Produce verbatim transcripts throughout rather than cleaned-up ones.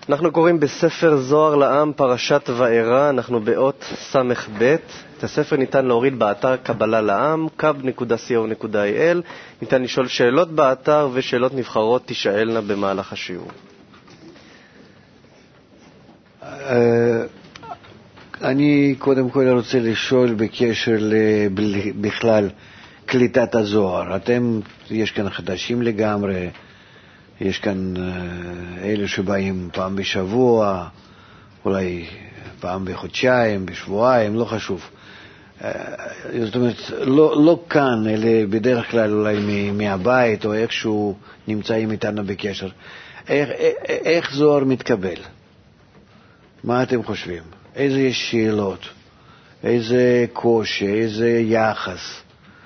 אנחנו קוראים בספר זוהר לעם פרשת וארא, אנחנו באות סמך ב'. את הספר ניתן להוריד באתר קבלה לעם, קב נקודה סי או נקודה איי אל. ניתן לשאול שאלות באתר ושאלות נבחרות תשאלנה במהלך השיעור. אני קודם כל רוצה לשאול בקשר בכלל קליטת הזוהר. אתם, יש כאן חדשים לגמרי, יש כאן אלה שבאים פעם בשבוע, אולי פעם בחודשיים, בשבועיים, לא חשוב. זאת אומרת, לא, לא כאן, אלא בדרך כלל אולי מהבית או איכשהו נמצאים איתנו בקשר. איך, איך זוהר מתקבל? מה אתם חושבים? איזה שאלות? איזה קושי? איזה יחס?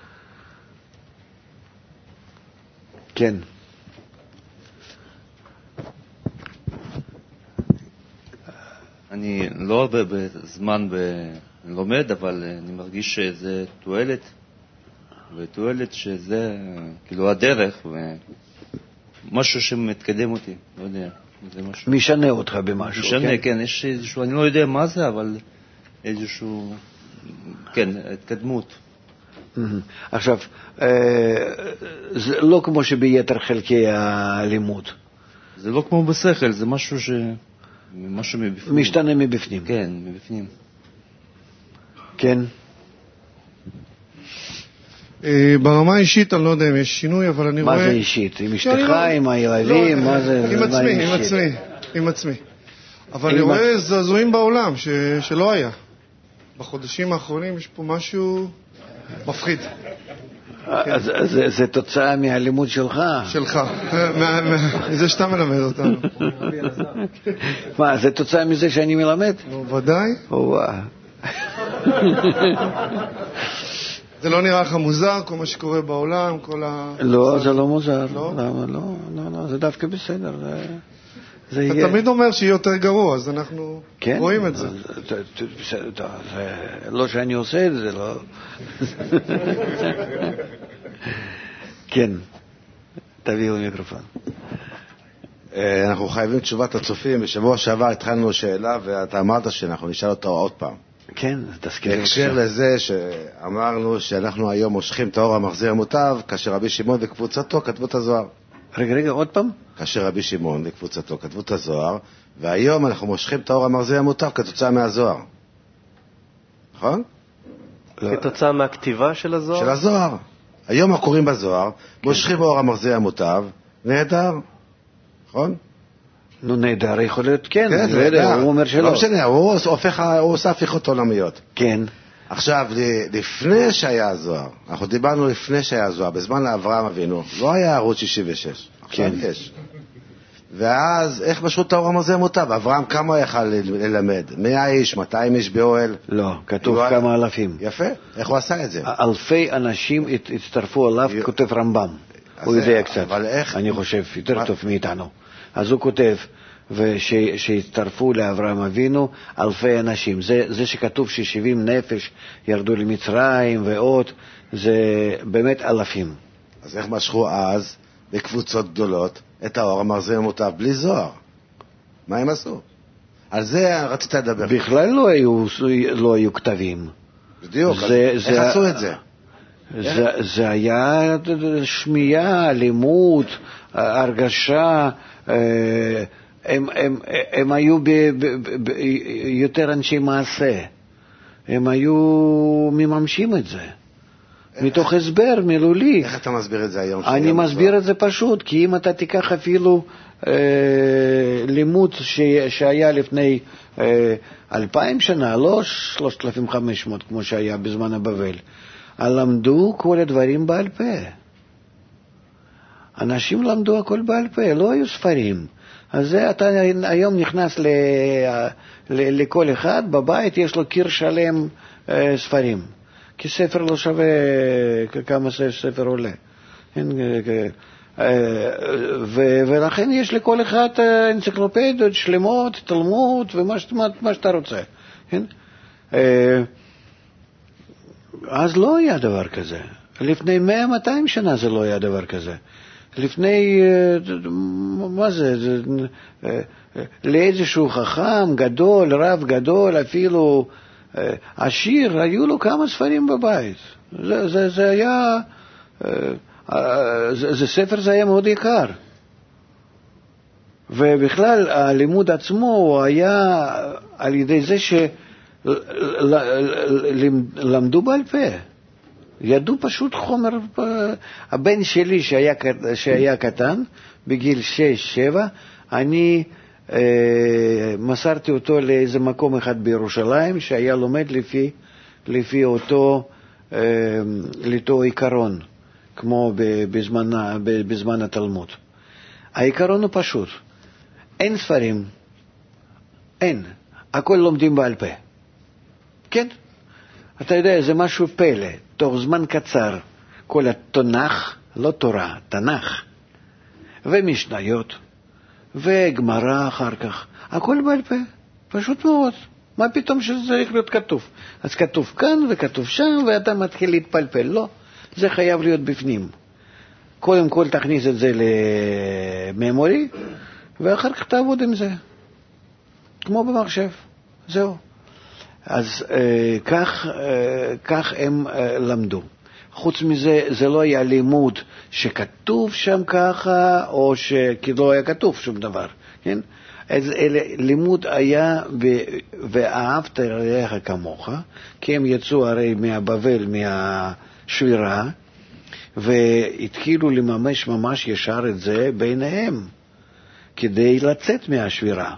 כן. אני לא הרבה בזמן לומד, אבל אני מרגיש שזה תועלת, ותועלת שזה כאילו הדרך, ומשהו שמתקדם אותי, לא יודע. זה משהו. משנה אותך במשהו. משנה, כן? כן, יש איזשהו, אני לא יודע מה זה, אבל איזשהו, כן, התקדמות. עכשיו, זה לא כמו שביתר חלקי הלימוד. זה לא כמו בשכל, זה משהו ש... משהו מבפנים. משתנה מבפנים. כן, מבפנים. כן. ברמה האישית אני לא יודע אם יש שינוי, אבל אני רואה... מה זה אישית? עם אשתך, עם הילדים? מה זה? עם עצמי, עם עצמי, עם עצמי. אבל אני רואה זעזועים בעולם שלא היה. בחודשים האחרונים יש פה משהו מפחיד. אז זה תוצאה מהלימוד שלך. שלך, מזה שאתה מלמד אותנו. מה, זה תוצאה מזה שאני מלמד? ודאי. זה לא נראה לך מוזר, כל מה שקורה בעולם, כל ה... לא, זה לא מוזר. למה? לא, לא, זה דווקא בסדר. אתה תמיד אומר שיהיה יותר גרוע, אז אנחנו רואים את זה. לא שאני עושה את זה, לא. כן, תביאו מיקרופון. אנחנו חייבים תשובת הצופים. בשבוע שעבר התחלנו שאלה, ואתה אמרת שאנחנו נשאל אותו עוד פעם. כן, תזכיר. בהקשר לזה שאמרנו שאנחנו היום מושכים את האור המחזיר המוטב, כאשר רבי שמעון וקבוצתו כתבו את הזוהר. רגע, רגע, עוד פעם? כאשר רבי שמעון וקבוצתו כתבו את הזוהר, והיום אנחנו מושכים את האור המחזיר המוטב כתוצאה מהזוהר. נכון? כתוצאה מהכתיבה של הזוהר? של הזוהר. היום הקוראים בזוהר, מושכים האור המחזיר המוטב, נהדר. נכון? נו, נהדר, יכול להיות, כן. כן, לא יודע, הוא אומר שלא. לא משנה, הוא עושה הפיכות עולמיות. כן. עכשיו, לפני שהיה הזוהר, אנחנו דיברנו לפני שהיה הזוהר, בזמן לאברהם אבינו, לא היה ערוץ שישים ושש. עכשיו יש. ואז, איך משכו את האור המחזיר המוטב? אברהם כמה יכל ללמד? מאה איש, מאתיים איש באוהל? לא, כתוב כמה אלפים. יפה, איך הוא עשה את זה? אלפי אנשים הצטרפו עליו, כותב רמב"ם. הוא יודע קצת, אני חושב, יותר טוב מאיתנו. אז הוא כותב, ושהצטרפו לאברהם אבינו אלפי אנשים. זה, זה שכתוב ששבעים נפש ירדו למצרים ועוד, זה באמת אלפים. אז איך משכו אז, בקבוצות גדולות, את האור המחזיר המוטב בלי זוהר? מה הם עשו? על זה רצית לדבר. בכלל לא היו, לא היו כתבים. בדיוק, זה, איך זה, עשו את זה? זה, זה היה שמיעה, לימוד, הרגשה, הם, הם, הם היו ב, ב, ב, ב, יותר אנשי מעשה. הם היו מממשים את זה. מתוך הסבר מילולי. איך אתה מסביר את זה היום? אני מסביר את זה פשוט, כי אם אתה תיקח אפילו אה, לימוד ש, שהיה לפני אה, אלפיים שנה, לא שלושת אלפים וחמש מאות כמו שהיה בזמן הבבל, למדו כל הדברים בעל פה. אנשים למדו הכל בעל פה, לא היו ספרים. אז זה אתה היום נכנס ל, ל, לכל אחד, בבית יש לו קיר שלם אה, ספרים. כי ספר לא שווה כמה ספר עולה. ולכן יש לכל אחד אנציקלופדיות שלמות, תלמוד ומה שאתה רוצה. אז לא היה דבר כזה. לפני מאה מאתיים שנה זה לא היה דבר כזה. לפני, מה זה, לאיזשהו חכם גדול, רב גדול, אפילו עשיר, היו לו כמה ספרים בבית. זה, זה, זה היה, זה, זה ספר זה היה מאוד יקר. ובכלל הלימוד עצמו הוא היה על ידי זה שלמדו בעל פה. ידעו פשוט חומר. הבן שלי שהיה, שהיה קטן, בגיל שש שבע, אני אה, מסרתי אותו לאיזה מקום אחד בירושלים, שהיה לומד לפי, לפי אותו, אה, לאותו עיקרון, כמו בזמן, בזמן התלמוד. העיקרון הוא פשוט. אין ספרים, אין. הכל לומדים בעל פה. כן? אתה יודע, זה משהו פלא. תוך זמן קצר, כל התנ"ך, לא תורה, תנ"ך, ומשניות, וגמרא אחר כך, הכל בעל פה, פשוט מאוד. מה פתאום שזה צריך להיות כתוב? אז כתוב כאן וכתוב שם, ואתה מתחיל להתפלפל. לא, זה חייב להיות בפנים. קודם כל תכניס את זה לממורי, ואחר כך תעבוד עם זה. כמו במחשב. זהו. אז אה, כך, אה, כך הם אה, למדו. חוץ מזה, זה לא היה לימוד שכתוב שם ככה, או כי לא היה כתוב שום דבר. כן? אז אלה, לימוד היה, ו, ואהבת רעך כמוך, כי הם יצאו הרי מהבבל, מהשבירה, והתחילו לממש ממש ישר את זה ביניהם, כדי לצאת מהשבירה.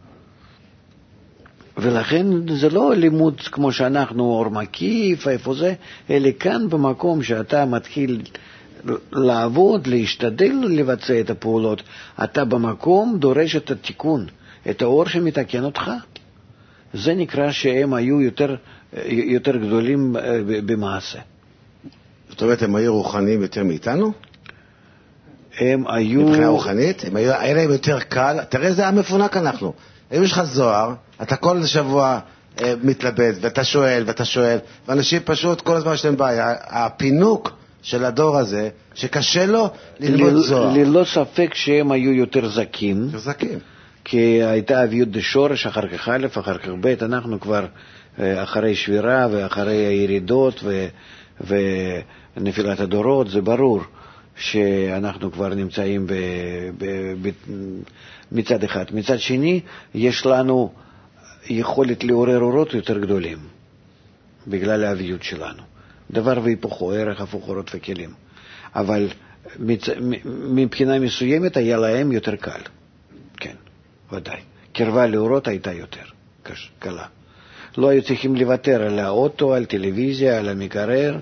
ולכן זה לא לימוד כמו שאנחנו אור מקיף, איפה זה, אלא כאן במקום שאתה מתחיל לעבוד, להשתדל לבצע את הפעולות, אתה במקום דורש את התיקון, את האור שמתקן אותך. זה נקרא שהם היו יותר, יותר גדולים במעשה. זאת אומרת, הם היו רוחניים יותר מאיתנו? הם היו... מבחינה רוחנית? הם היו, היה להם יותר קל. תראה, זה היה מפונק אנחנו. אם יש לך זוהר, אתה כל שבוע אה, מתלבט, ואתה שואל, ואתה שואל, ואנשים פשוט כל הזמן שלהם בעיה. הפינוק של הדור הזה, שקשה לו ללמוד ל- זוהר. ללא ספק שהם היו יותר זקים. יותר זקים. כי הייתה אביות דשורש, אחר כך א', אחר כך ב', אנחנו כבר אה, אחרי שבירה, ואחרי הירידות, ו... ונפילת הדורות, זה ברור שאנחנו כבר נמצאים ב, ב, ב, מצד אחד. מצד שני, יש לנו יכולת לעורר אורות יותר גדולים, בגלל האביות שלנו. דבר והיפוכו, ערך הפוך אורות וכלים. אבל מצ, מבחינה מסוימת היה להם יותר קל. כן, ודאי. קרבה לאורות הייתה יותר קש, קלה. לא היו צריכים לוותר על האוטו, על טלוויזיה, על המקרר.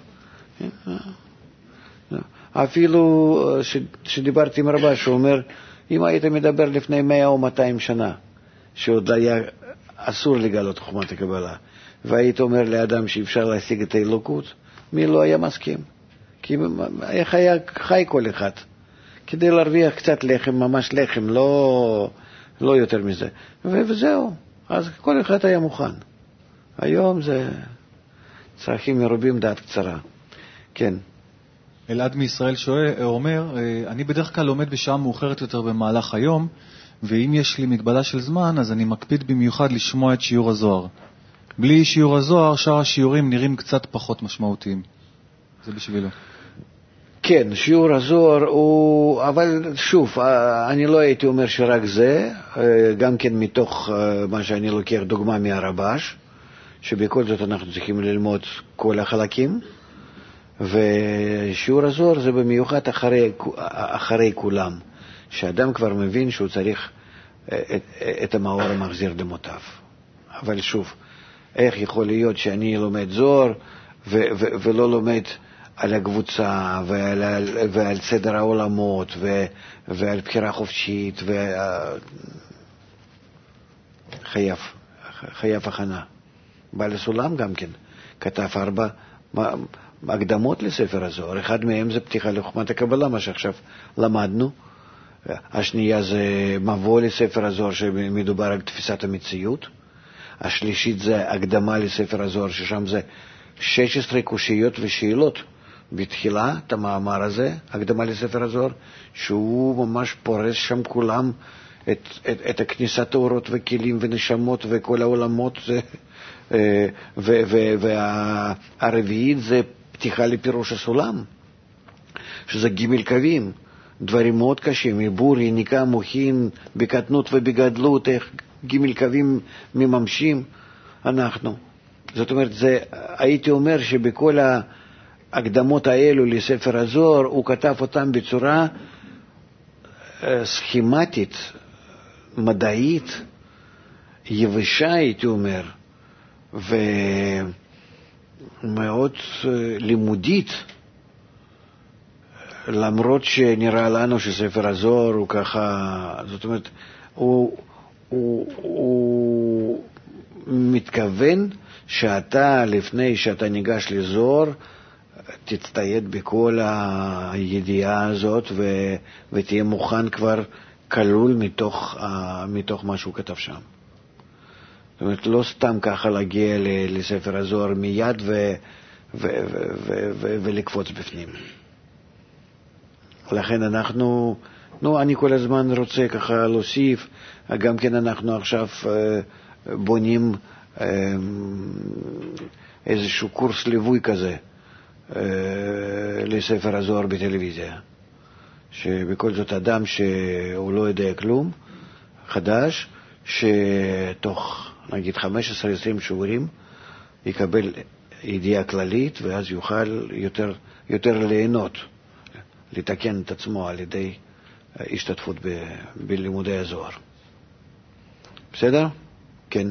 אפילו ש, שדיברתי עם רבה שאומר, אם היית מדבר לפני מאה או מאתיים שנה, שעוד היה אסור לגלות חוכמת הקבלה, והיית אומר לאדם שאפשר להשיג את האלוקות, מי לא היה מסכים? כי איך היה חי כל אחד? כדי להרוויח קצת לחם, ממש לחם, לא, לא יותר מזה. וזהו, אז כל אחד היה מוכן. היום זה צרכים מרובים, דעת קצרה. כן. אלעד מישראל שואל, אומר, אני בדרך כלל לומד בשעה מאוחרת יותר במהלך היום, ואם יש לי מגבלה של זמן, אז אני מקפיד במיוחד לשמוע את שיעור הזוהר. בלי שיעור הזוהר, שאר השיעורים נראים קצת פחות משמעותיים. זה בשבילו. כן, שיעור הזוהר הוא, אבל שוב, אני לא הייתי אומר שרק זה, גם כן מתוך מה שאני לוקח דוגמה מהרבש, שבכל זאת אנחנו צריכים ללמוד כל החלקים, ושיעור הזוהר זה במיוחד אחרי, אחרי כולם, שאדם כבר מבין שהוא צריך את, את המאור המחזיר דמותיו. אבל שוב, איך יכול להיות שאני לומד זוהר ו, ו, ולא לומד על הקבוצה ועל, ועל סדר העולמות ו, ועל בחירה חופשית וחייב, חייב הכנה. בעל הסולם גם כן כתב ארבע הקדמות לספר הזוהר. אחד מהם זה פתיחה לחוכמת הקבלה, מה שעכשיו למדנו. השנייה זה מבוא לספר הזוהר שמדובר על תפיסת המציאות. השלישית זה הקדמה לספר הזוהר, ששם זה שש עשרה קושיות ושאלות בתחילה את המאמר הזה, הקדמה לספר הזוהר, שהוא ממש פורס שם כולם את, את, את הכניסת האורות וכלים ונשמות וכל העולמות, והרביעית זה פתיחה לפירוש הסולם, שזה ג' קווים, דברים מאוד קשים, עיבור, יניקה, מוחין, בקטנות ובגדלות, איך ג' קווים מממשים אנחנו. זאת אומרת, זה, הייתי אומר שבכל ההקדמות האלו לספר הזוהר, הוא כתב אותם בצורה סכימטית, מדעית, יבשה, הייתי אומר, ומאוד לימודית, למרות שנראה לנו שספר הזוהר הוא ככה, זאת אומרת, הוא, הוא, הוא מתכוון שאתה, לפני שאתה ניגש לזוהר, תצטייד בכל הידיעה הזאת ו, ותהיה מוכן כבר כלול מתוך, מתוך מה שהוא כתב שם. זאת אומרת, לא סתם ככה להגיע לספר הזוהר מיד ו, ו, ו, ו, ו, ולקפוץ בפנים. לכן אנחנו, נו, אני כל הזמן רוצה ככה להוסיף, גם כן אנחנו עכשיו בונים איזשהו קורס ליווי כזה לספר הזוהר בטלוויזיה, שבכל זאת אדם שהוא לא יודע כלום, חדש, שתוך נגיד חמש עשרה עשרים שיעורים יקבל ידיעה כללית, ואז יוכל יותר, יותר ליהנות, לתקן את עצמו על ידי השתתפות ב, בלימודי הזוהר. בסדר? כן.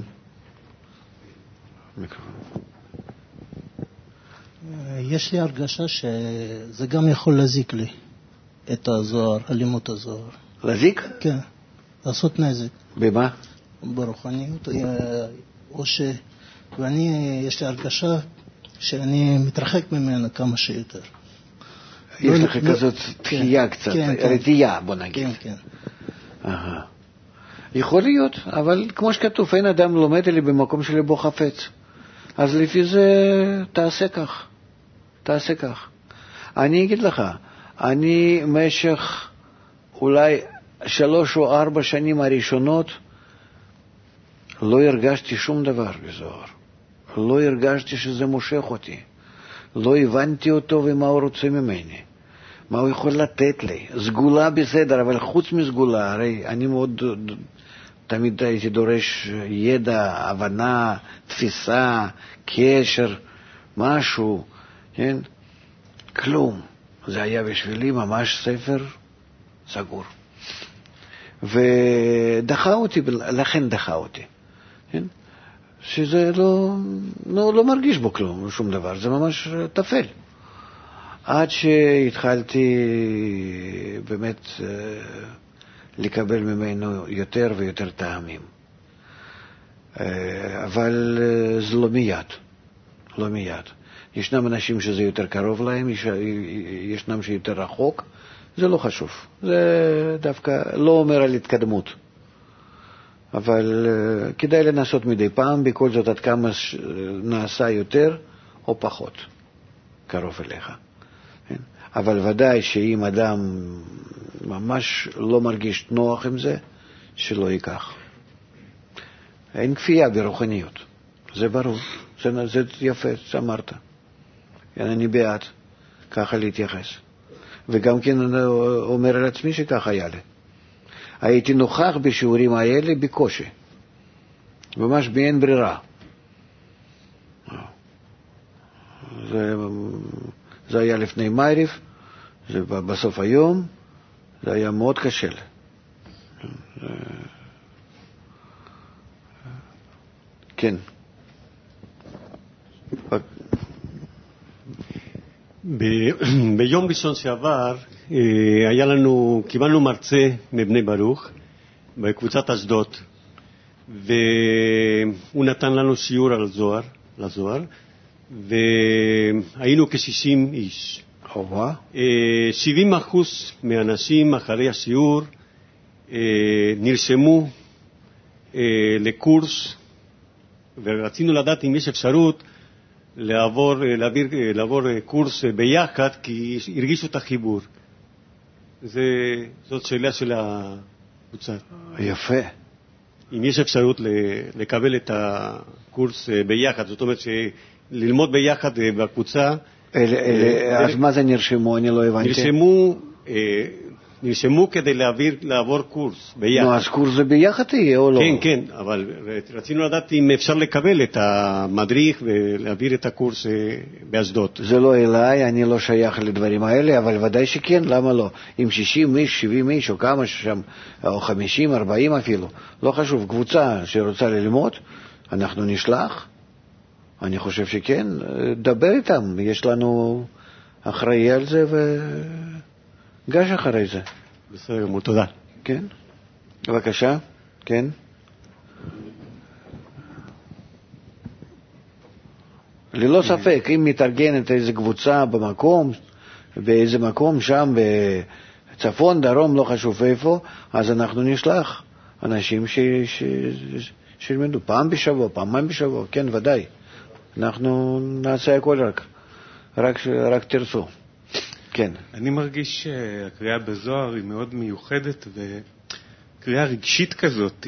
יש לי הרגשה שזה גם יכול להזיק לי, את הזוהר, הלימוד הזוהר. להזיק? כן, לעשות נזק. במה? ברוחניות, או ש... ואני, יש לי הרגשה שאני מתרחק ממנה כמה שיותר. יש לך כזאת תחייה קצת, רתיעה, בוא נגיד. כן, כן. אהה. יכול להיות, אבל כמו שכתוב, אין אדם לומד אלי במקום שלבו חפץ. אז לפי זה תעשה כך, תעשה כך. אני אגיד לך, אני משך אולי שלוש או ארבע שנים הראשונות לא הרגשתי שום דבר בזוהר. לא הרגשתי שזה מושך אותי. לא הבנתי אותו ומה הוא רוצה ממני. מה הוא יכול לתת לי. סגולה בסדר, אבל חוץ מסגולה, הרי אני מאוד... תמיד הייתי דורש ידע, הבנה, תפיסה, קשר, משהו, כן? כלום. זה היה בשבילי ממש ספר סגור. ודחה אותי, לכן דחה אותי. כן? שזה לא, לא, לא מרגיש בו כלום, שום דבר, זה ממש תפל. עד שהתחלתי באמת לקבל ממנו יותר ויותר טעמים. אבל זה לא מיד, לא מיד. ישנם אנשים שזה יותר קרוב להם, יש, ישנם שיותר רחוק, זה לא חשוב. זה דווקא לא אומר על התקדמות. אבל כדאי לנסות מדי פעם, בכל זאת עד כמה נעשה יותר או פחות קרוב אליך. אבל ודאי שאם אדם ממש לא מרגיש נוח עם זה, שלא ייקח. אין כפייה ברוחניות, זה ברור, זה, זה יפה, זה אמרת. אני בעד ככה להתייחס. וגם כן אני אומר על עצמי שככה היה לי. הייתי נוכח בשיעורים האלה בקושי, ממש באין ברירה. זה, זה היה לפני מייריב, זה בסוף היום, זה היה מאוד קשה לי. כן. ב- ביום ראשון שעבר היה לנו, קיבלנו מרצה מבני ברוך בקבוצת אשדוד, והוא נתן לנו שיעור על זוהר, לזוהר, והיינו כ-שישים איש. שבעים אחוז מהאנשים אחרי השיעור נרשמו לקורס, ורצינו לדעת אם יש אפשרות לעבור, להעביר, לעבור קורס ביחד, כי הרגישו את החיבור. זה, זאת שאלה של הקבוצה. יפה. אם יש אפשרות לקבל את הקורס ביחד, זאת אומרת שללמוד ביחד בקבוצה. אז מה זה נרשמו? אני לא הבנתי. נרשמו, נרשמו כדי להעביר, לעבור קורס ביחד. נו, אז קורס זה ביחד יהיה או לא? כן, כן, אבל רצינו לדעת אם אפשר לקבל את המדריך ולהעביר את הקורס באשדוד. זה לא אליי, אני לא שייך לדברים האלה, אבל ודאי שכן, למה לא? עם שישים איש, שבעים איש, או כמה שם, או חמישים, ארבעים אפילו, לא חשוב, קבוצה שרוצה ללמוד, אנחנו נשלח, אני חושב שכן, דבר איתם, יש לנו אחראי על זה וגש אחרי זה. בסדר, תודה. כן, בבקשה, כן. ללא ספק, אם מתארגנת איזו קבוצה במקום, באיזה מקום שם, בצפון, דרום, לא חשוב איפה, אז אנחנו נשלח אנשים ש... ש... שילמדו פעם בשבוע, פעמיים בשבוע, כן, ודאי. אנחנו נעשה הכל רק, רק, רק תרצו. כן. אני מרגיש שהקריאה בזוהר היא מאוד מיוחדת, וקריאה רגשית כזאת,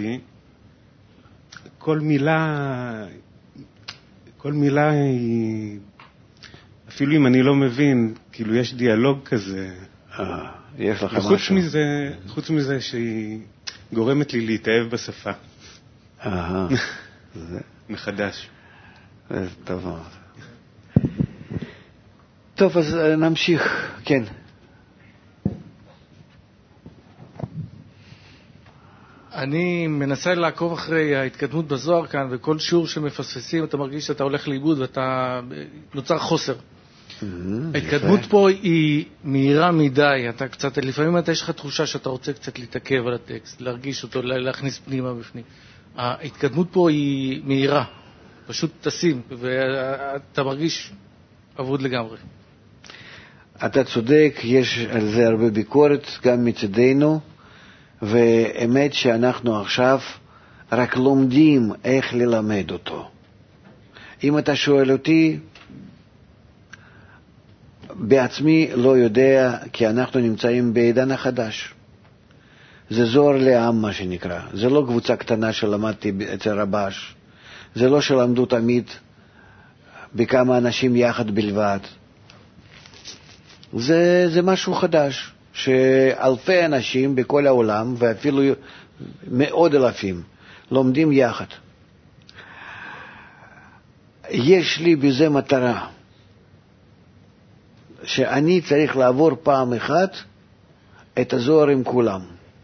כל מילה, כל מילה היא, אפילו אם אני לא מבין, כאילו יש דיאלוג כזה. אה, יש לך וחוץ משהו. מזה, חוץ מזה שהיא גורמת לי להתאהב בשפה. אהה. מחדש. טוב מאוד. טוב, אז נמשיך. כן. אני מנסה לעקוב אחרי ההתקדמות בזוהר כאן, וכל שיעור שמפספסים אתה מרגיש שאתה הולך לאיבוד ואתה נוצר חוסר. ההתקדמות פה היא מהירה מדי, אתה קצת, לפעמים אתה יש לך תחושה שאתה רוצה קצת להתעכב על הטקסט, להרגיש אותו, להכניס פנימה בפנים. ההתקדמות פה היא מהירה, פשוט תשים, ואתה מרגיש עבוד לגמרי. אתה צודק, יש על זה הרבה ביקורת גם מצדנו, ואמת שאנחנו עכשיו רק לומדים איך ללמד אותו. אם אתה שואל אותי, בעצמי לא יודע, כי אנחנו נמצאים בעידן החדש. זה זוהר לעם, מה שנקרא. זה לא קבוצה קטנה שלמדתי אצל רבש. זה לא שלמדו תמיד בכמה אנשים יחד בלבד. זה, זה משהו חדש, שאלפי אנשים בכל העולם, ואפילו מאות אלפים, לומדים יחד. יש לי בזה מטרה, שאני צריך לעבור פעם אחת את הזוהר עם כולם.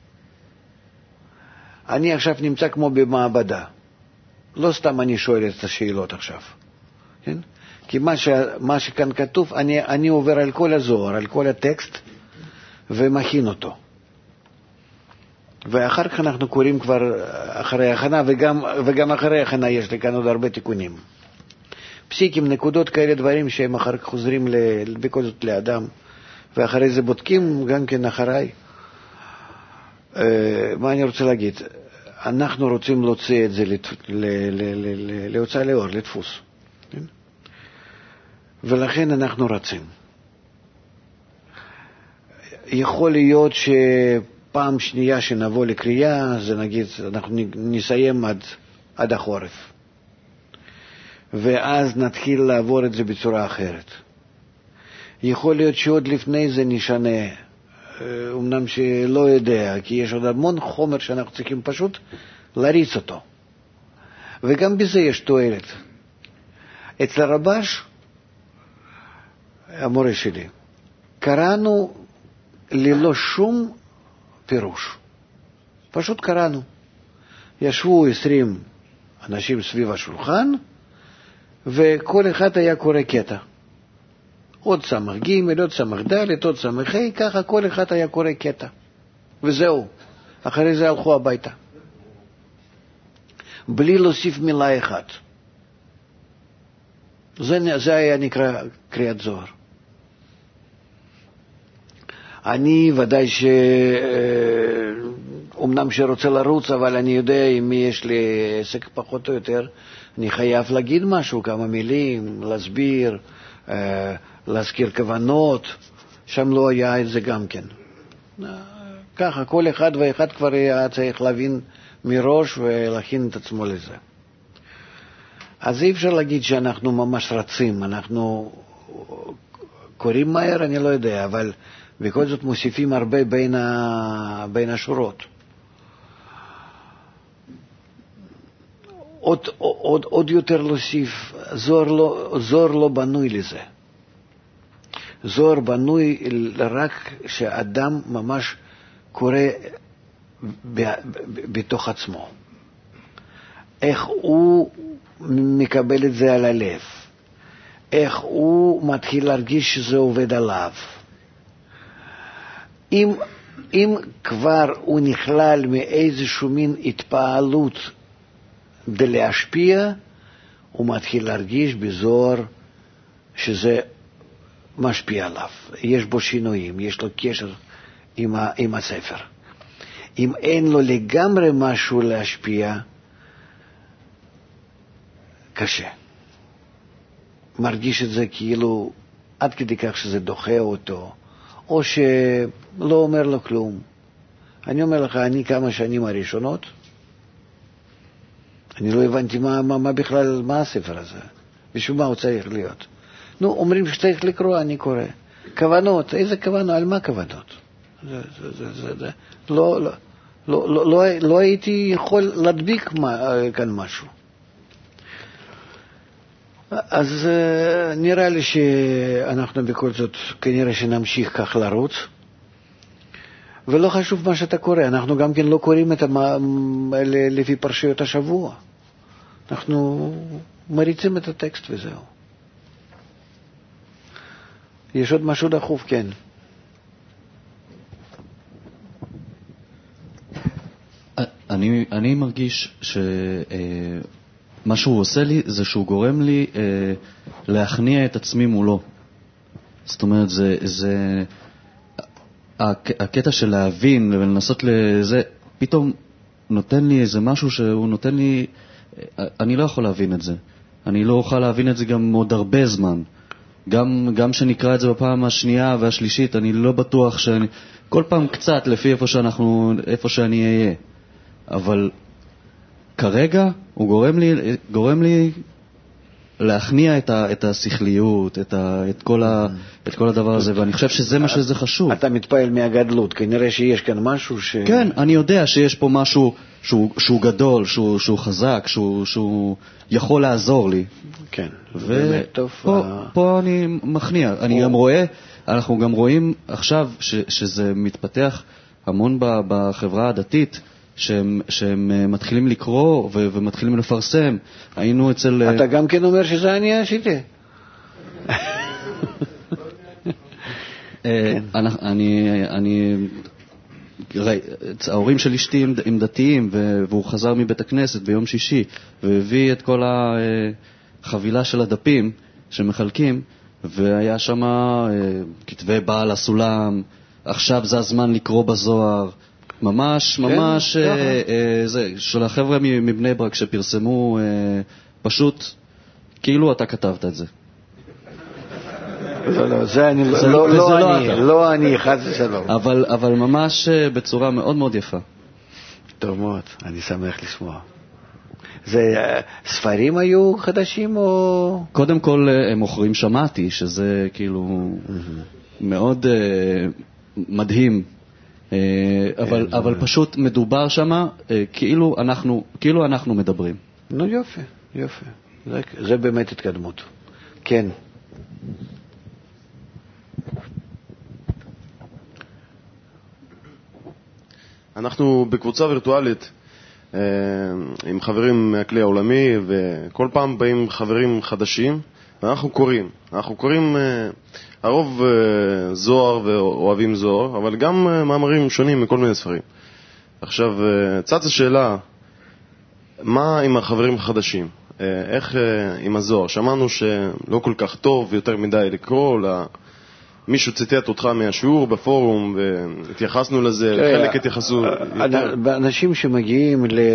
אני עכשיו נמצא כמו במעבדה. לא סתם אני שואל את השאלות עכשיו. כן? כי מה, ש... מה שכאן כתוב, אני, אני עובר על כל הזוהר, על כל הטקסט, ומכין אותו. ואחר כך אנחנו קוראים כבר אחרי הכנה, וגם, וגם אחרי הכנה יש לי כאן עוד הרבה תיקונים. פסיקים, נקודות כאלה דברים שהם אחר כך חוזרים ל... בכל זאת לאדם, ואחרי זה בודקים גם כן אחריי. Uh, מה אני רוצה להגיד? אנחנו רוצים להוציא את זה לת... ל... ל... ל... ל... להוצאה לאור, לדפוס. כן? ולכן אנחנו רצים. יכול להיות שפעם שנייה שנבוא לקריאה, זה נגיד, אנחנו נסיים עד, עד החורף. ואז נתחיל לעבור את זה בצורה אחרת. יכול להיות שעוד לפני זה נשנה, אמנם שלא יודע, כי יש עוד המון חומר שאנחנו צריכים פשוט להריץ אותו. וגם בזה יש תועלת. אצל הרבש, המורה שלי, קראנו ללא שום פירוש. פשוט קראנו. ישבו עשרים אנשים סביב השולחן, וכל אחד היה קורא קטע. עוד סמך ג', עוד סמך ד', עוד סמך ה', ככה כל אחד היה קורא קטע. וזהו. אחרי זה הלכו הביתה. בלי להוסיף מילה אחת. זה, זה היה נקרא קריאת זוהר. אני ודאי אומנם שרוצה לרוץ, אבל אני יודע אם יש לי עסק פחות או יותר, אני חייב להגיד משהו, כמה מילים, להסביר, להזכיר כוונות, שם לא היה את זה גם כן. ככה, כל אחד ואחד כבר היה צריך להבין מראש ולהכין את עצמו לזה. אז אי אפשר להגיד שאנחנו ממש רצים, אנחנו קוראים מהר, אני לא יודע, אבל בכל זאת מוסיפים הרבה בין, ה... בין השורות. עוד, עוד, עוד יותר להוסיף, זוהר לא, זוהר לא בנוי לזה. זוהר בנוי רק שאדם ממש קורא ב, ב, בתוך עצמו. איך הוא מקבל את זה על הלב. איך הוא מתחיל להרגיש שזה עובד עליו. אם, אם כבר הוא נכלל מאיזשהו מין התפעלות כדי להשפיע, הוא מתחיל להרגיש בזוהר שזה משפיע עליו. יש בו שינויים, יש לו קשר עם, ה, עם הספר. אם אין לו לגמרי משהו להשפיע, קשה. מרגיש את זה כאילו עד כדי כך שזה דוחה אותו, או שלא אומר לו כלום. אני אומר לך, אני כמה שנים הראשונות, אני לא הבנתי מה, מה, מה בכלל, מה הספר הזה, בשביל מה הוא צריך להיות. נו, אומרים שצריך לקרוא, אני קורא. כוונות, איזה כוונות, על מה כוונות? זה, זה, זה, זה, זה. לא, לא, לא, לא, לא, לא הייתי יכול להדביק מה, כאן משהו. אז uh, נראה לי שאנחנו בכל זאת כנראה שנמשיך כך לרוץ, ולא חשוב מה שאתה קורא, אנחנו גם כן לא קוראים את המ... לפי פרשיות השבוע, אנחנו מריצים את הטקסט וזהו. יש עוד משהו דחוף? כן. אני, אני מרגיש ש... מה שהוא עושה לי זה שהוא גורם לי אה, להכניע את עצמי מולו. זאת אומרת, זה, זה הק, הקטע של להבין ולנסות לזה, פתאום נותן לי איזה משהו שהוא נותן לי, אני לא יכול להבין את זה. אני לא אוכל להבין את זה גם עוד הרבה זמן. גם, גם שנקרא את זה בפעם השנייה והשלישית, אני לא בטוח שאני, כל פעם קצת לפי איפה שאנחנו, איפה שאני אהיה. אבל כרגע הוא גורם לי, גורם לי להכניע את, ה, את השכליות, את, ה, את, כל ה, את כל הדבר הזה, ואני חושב שזה מה שזה חשוב. אתה מתפעל מהגדלות, כנראה שיש כאן משהו ש... כן, אני יודע שיש פה משהו שהוא, שהוא גדול, שהוא, שהוא חזק, שהוא, שהוא יכול לעזור לי. כן, באמת טוב. פה, פה אני מכניע, אני גם רואה, אנחנו גם רואים עכשיו ש, שזה מתפתח המון בחברה הדתית, שהם, שהם מתחילים לקרוא ו- ומתחילים לפרסם. היינו אצל... אתה גם כן אומר שזה אני עשיתי. אני, אני, ההורים של אשתי הם דתיים, והוא חזר מבית הכנסת ביום שישי, והביא את כל החבילה של הדפים שמחלקים, והיה שם כתבי בעל הסולם, עכשיו זה הזמן לקרוא בזוהר, ממש, ממש, זה, של החבר'ה מבני ברק שפרסמו, פשוט, כאילו אתה כתבת את זה. לא, לא, זה אני, לא אני, לא אני, חד ושלום. אבל ממש בצורה מאוד מאוד יפה. טוב מאוד, אני שמח לשמוע. זה ספרים היו חדשים או... קודם כל הם מוכרים, שמעתי, שזה כאילו מאוד מדהים. אבל, אבל פשוט מדובר שמה כאילו אנחנו, כאילו אנחנו מדברים. נו יופי, יופי. זה, זה באמת התקדמות. כן. אנחנו בקבוצה וירטואלית עם חברים מהכלי העולמי, וכל פעם באים חברים חדשים, ואנחנו קוראים. אנחנו קוראים הרוב זוהר ואוהבים זוהר, אבל גם מאמרים שונים מכל מיני ספרים. עכשיו, צץ השאלה, מה עם החברים החדשים? איך עם הזוהר? שמענו שלא כל כך טוב יותר מדי לקרוא, מישהו ציטט אותך מהשיעור בפורום, והתייחסנו לזה, חלק התייחסו... אנשים שמגיעים ל...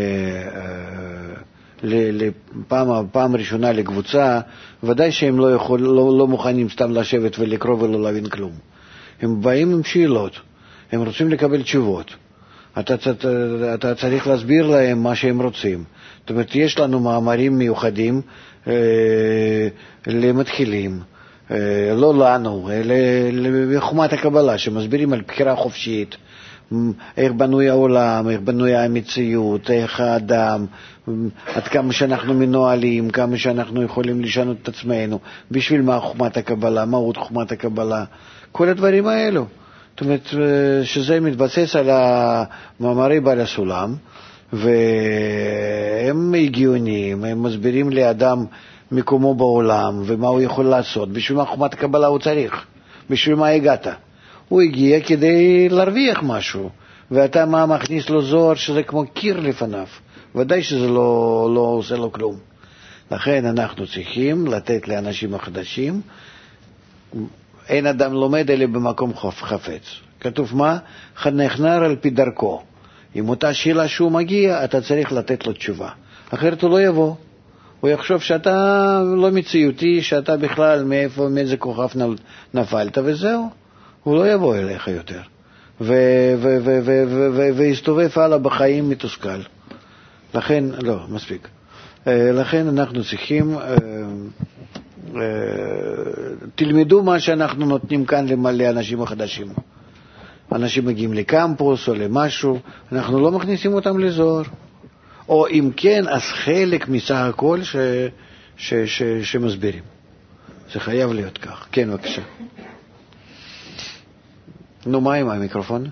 לפעם פעם ראשונה לקבוצה, ודאי שהם לא, יכול, לא, לא מוכנים סתם לשבת ולקרוא ולא להבין כלום. הם באים עם שאלות, הם רוצים לקבל תשובות. אתה, אתה, אתה צריך להסביר להם מה שהם רוצים. זאת אומרת, יש לנו מאמרים מיוחדים אה, למתחילים, אה, לא לנו, אלא לחומת הקבלה, שמסבירים על בחירה חופשית, איך בנוי העולם, איך בנוי המציאות, איך האדם, עד כמה שאנחנו מנוהלים, כמה שאנחנו יכולים לשנות את עצמנו, בשביל מה חומת הקבלה, מהות חומת הקבלה, כל הדברים האלו. זאת אומרת, שזה מתבסס על המאמרי בעל הסולם, והם הגיוניים, הם מסבירים לאדם מקומו בעולם, ומה הוא יכול לעשות, בשביל מה חומת הקבלה הוא צריך, בשביל מה הגעת. הוא הגיע כדי להרוויח משהו, ואתה מה מכניס לו זוהר שזה כמו קיר לפניו, ודאי שזה לא, לא עושה לו כלום. לכן אנחנו צריכים לתת לאנשים החדשים, אין אדם לומד אלא במקום חפץ. כתוב מה? נחנר על פי דרכו. אם אותה שאלה שהוא מגיע, אתה צריך לתת לו תשובה. אחרת הוא לא יבוא. הוא יחשוב שאתה לא מציאותי, שאתה בכלל מאיפה, מאיזה כוכב נפלת, וזהו. הוא לא יבוא אליך יותר. ויסתובב הלאה בחיים מתוסכל. לכן, לא, מספיק. לכן אנחנו צריכים, תלמדו מה שאנחנו נותנים כאן לאנשים החדשים. אנשים מגיעים לקמפוס או למשהו, אנחנו לא מכניסים אותם לזוהר. או אם כן, אז חלק מסך הכל ש, ש, ש, שמסבירים. זה חייב להיות כך. כן, בבקשה. נו, מה עם המיקרופון?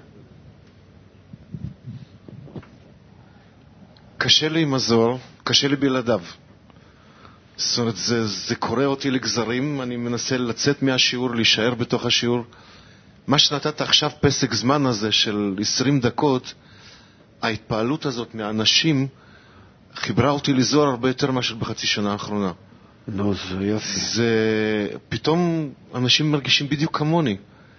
קשה לי עם הזוהר, קשה לי בלעדיו. זאת אומרת, זה, זה קורא אותי לגזרים, אני מנסה לצאת מהשיעור, להישאר בתוך השיעור. מה שנתת עכשיו פסק זמן הזה של עשרים דקות, ההתפעלות הזאת מהאנשים חיברה אותי לזוהר הרבה יותר מאשר בחצי שנה האחרונה. נו, זה יופי. זה, פתאום אנשים מרגישים בדיוק כמוני.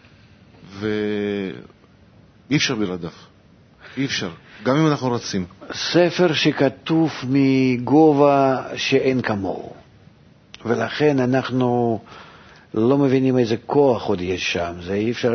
ואי אפשר בלעדיו. אי אפשר. גם אם אנחנו רוצים. ספר שכתוב מגובה שאין כמוהו. ולכן אנחנו לא מבינים איזה כוח עוד יש שם. זה אי אפשר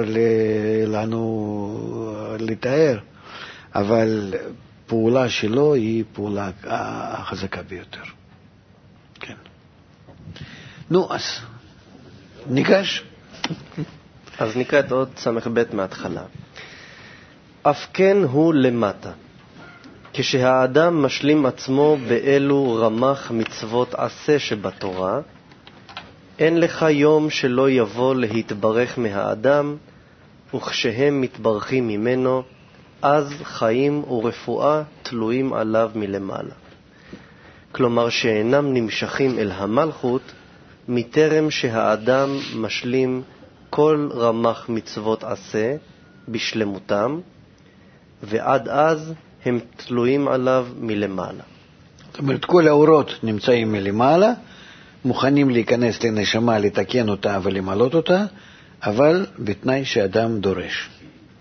לנו לתאר. אבל פעולה שלו היא פעולה החזקה ביותר. כן. נו, אז ניגש. אז נקרא את עוד סמך ב' מההתחלה. אף כן הוא למטה. כשהאדם משלים עצמו באלו רמח מצוות עשה שבתורה, אין לך יום שלא יבוא להתברך מהאדם, וכשהם מתברכים ממנו, אז חיים ורפואה תלויים עליו מלמעלה. כלומר שאינם נמשכים אל המלכות, מטרם שהאדם משלים כל רמח מצוות עשה בשלמותם, ועד אז הם תלויים עליו מלמעלה. זאת אומרת, כל האורות נמצאים מלמעלה, מוכנים להיכנס לנשמה, לתקן אותה ולמלות אותה, אבל בתנאי שאדם דורש.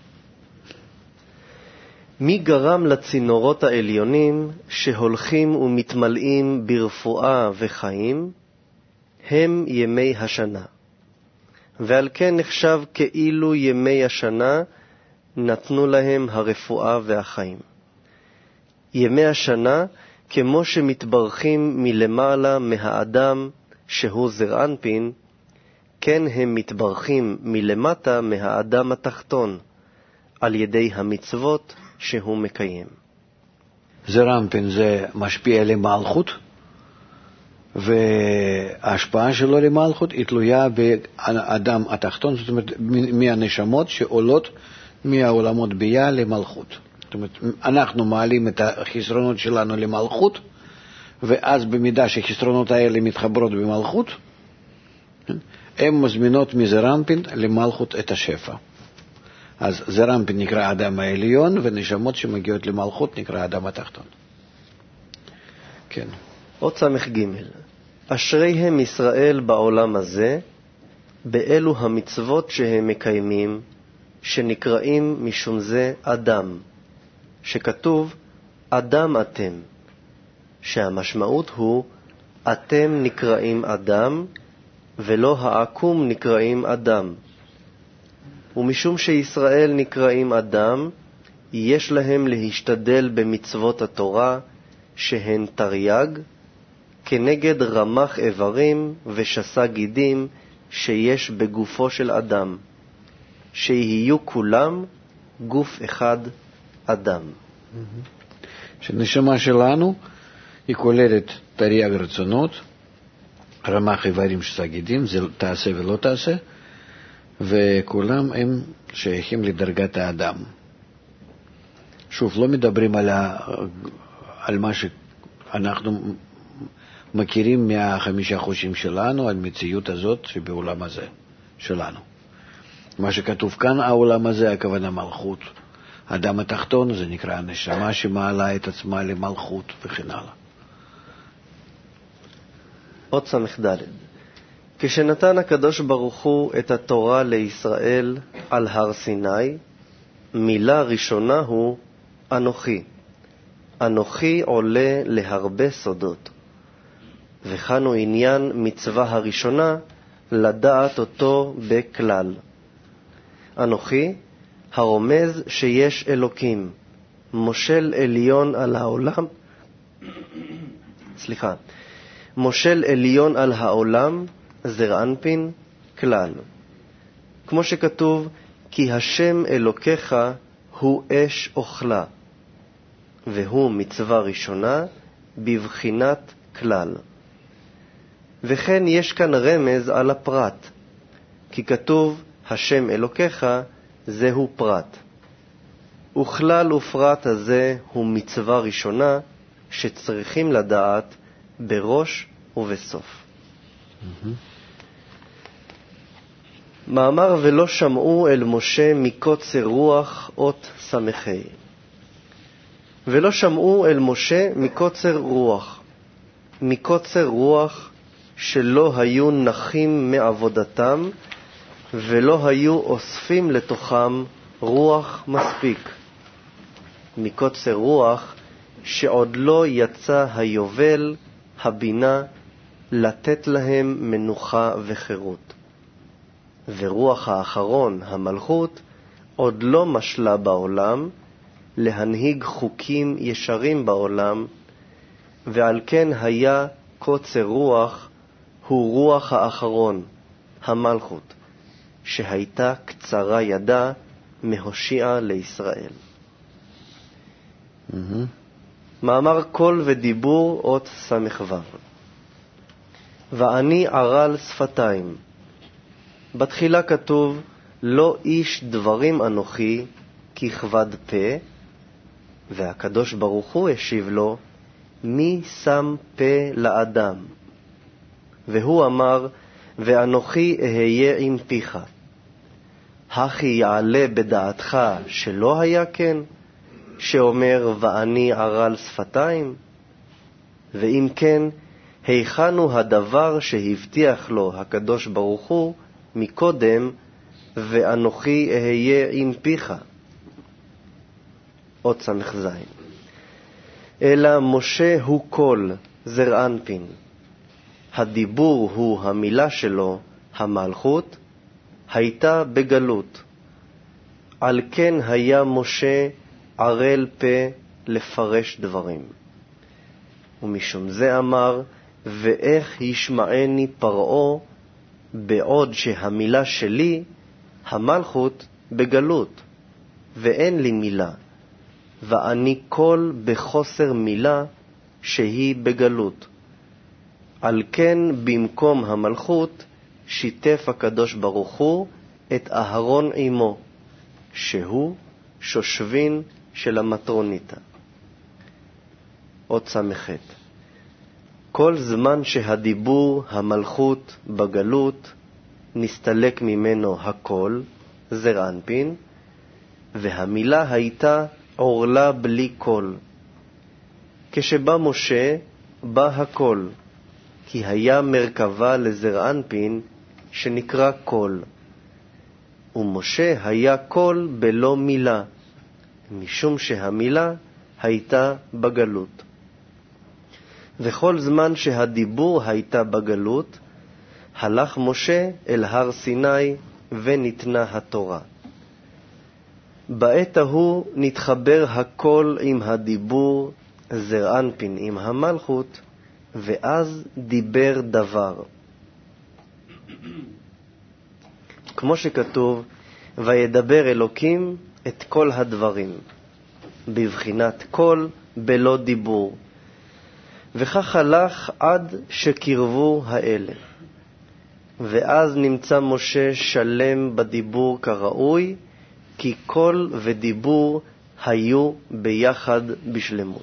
מי גרם לצינורות העליונים שהולכים ומתמלאים ברפואה וחיים? הם ימי השנה. ועל כן נחשב כאילו ימי השנה נתנו להם הרפואה והחיים. ימי השנה, כמו שמתברכים מלמעלה מהאדם שהוא זר אנפין, כן הם מתברכים מלמטה מהאדם התחתון, על ידי המצוות שהוא מקיים. זר אנפין זה משפיע למלכות, וההשפעה שלו למלכות היא תלויה באדם התחתון, זאת אומרת, מהנשמות שעולות מהעולמות ביה למלכות. זאת אומרת, אנחנו מעלים את החסרונות שלנו למלכות, ואז במידה שהחסרונות האלה מתחברות במלכות, הן מזמינות מזר אנפין למלכות את השפע. אז זר אנפין נקרא האדם העליון, ונשמות שמגיעות למלכות נקרא האדם התחתון. כן. עוד סמך ג' אשריהם ישראל בעולם הזה, באלו המצוות שהם מקיימים, שנקראים משום זה אדם, שכתוב אדם אתם, שהמשמעות הוא אתם נקראים אדם, ולא העקום נקראים אדם. ומשום שישראל נקראים אדם, יש להם להשתדל במצוות התורה, שהן תרי"ג, כנגד רמ"ח איברים ושס"ה גידים שיש בגופו של אדם, שיהיו כולם גוף אחד אדם. שנשמה שלנו היא כוללת תרי"ג רצונות, רמ"ח איברים ושס"ה גידים, זה תעשה ולא תעשה, וכולם הם שייכים לדרגת האדם. שוב, לא מדברים על, ה... על מה שאנחנו מכירים מהחמישה חושים שלנו, על מציאות הזאת שבעולם הזה שלנו. מה שכתוב כאן, העולם הזה, הכוונה מלכות. האדם התחתון זה נקרא הנשמה שמעלה את עצמה למלכות וכן הלאה. עוד ס"ד. כשנתן הקדוש ברוך הוא את התורה לישראל על הר סיני, מילה ראשונה הוא אנוכי. אנוכי עולה להרבה סודות. וכאן הוא עניין מצווה הראשונה לדעת אותו בכלל. אנוכי הרומז שיש אלוקים, מושל עליון על העולם, סליחה, מושל עליון על העולם, זר אנפין, כלל. כמו שכתוב, כי השם אלוקיך הוא אש אוכלה, והוא מצווה ראשונה בבחינת כלל. וכן יש כאן רמז על הפרט, כי כתוב השם אלוקיך זהו פרט. וכלל ופרט הזה הוא מצווה ראשונה שצריכים לדעת בראש ובסוף. Mm-hmm. מאמר ולא שמעו אל משה מקוצר רוח אות סמכי. ולא שמעו אל משה מקוצר רוח. מקוצר רוח שלא היו נחים מעבודתם ולא היו אוספים לתוכם רוח מספיק. מקוצר רוח שעוד לא יצא היובל, הבינה, לתת להם מנוחה וחירות. ורוח האחרון, המלכות, עוד לא משלה בעולם, להנהיג חוקים ישרים בעולם, ועל כן היה קוצר רוח, הוא רוח האחרון, המלכות, שהייתה קצרה ידה מהושיע לישראל. Mm-hmm. מאמר קול ודיבור אות סמ"ו. ואני ערל שפתיים. בתחילה כתוב, לא איש דברים אנוכי ככבד פה, והקדוש ברוך הוא השיב לו, מי שם פה לאדם? והוא אמר, ואנוכי אהיה עם פיך. הכי יעלה בדעתך שלא היה כן, שאומר ואני ערל שפתיים? ואם כן, היכנו הדבר שהבטיח לו הקדוש ברוך הוא מקודם, ואנוכי אהיה עם פיך? עוד ס"ז. אלא משה הוא קול, זר אנפין. הדיבור הוא המילה שלו, המלכות, הייתה בגלות. על כן היה משה ערל פה לפרש דברים. ומשום זה אמר, ואיך ישמעני פרעה, בעוד שהמילה שלי, המלכות, בגלות, ואין לי מילה, ואני קול בחוסר מילה שהיא בגלות. על כן במקום המלכות שיתף הקדוש ברוך הוא את אהרון עמו, שהוא שושבין של המטרוניתא. עוד ס"ח. כל זמן שהדיבור, המלכות, בגלות, נסתלק ממנו הקול, זר אנפין, והמילה הייתה עורלה בלי קול. כשבא משה, בא הקול, כי היה מרכבה לזר אנפין, שנקרא קול. ומשה היה קול בלא מילה, משום שהמילה הייתה בגלות. וכל זמן שהדיבור הייתה בגלות, הלך משה אל הר סיני וניתנה התורה. בעת ההוא נתחבר הקול עם הדיבור, זר אנפין עם המלכות, ואז דיבר דבר. כמו שכתוב, וידבר אלוקים את כל הדברים, בבחינת קול בלא דיבור. וכך הלך עד שקרבו האלה. ואז נמצא משה שלם בדיבור כראוי, כי קול ודיבור היו ביחד בשלמות.